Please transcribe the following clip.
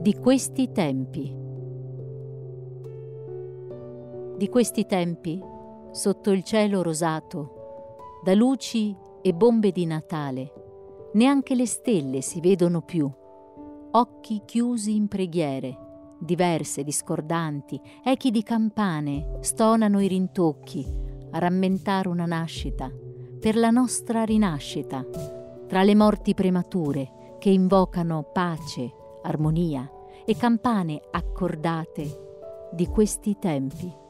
Di questi tempi. Di questi tempi, sotto il cielo rosato, da luci e bombe di Natale, neanche le stelle si vedono più. Occhi chiusi in preghiere, diverse, discordanti, echi di campane stonano i rintocchi a rammentare una nascita, per la nostra rinascita, tra le morti premature che invocano pace, armonia e campane accordate di questi tempi.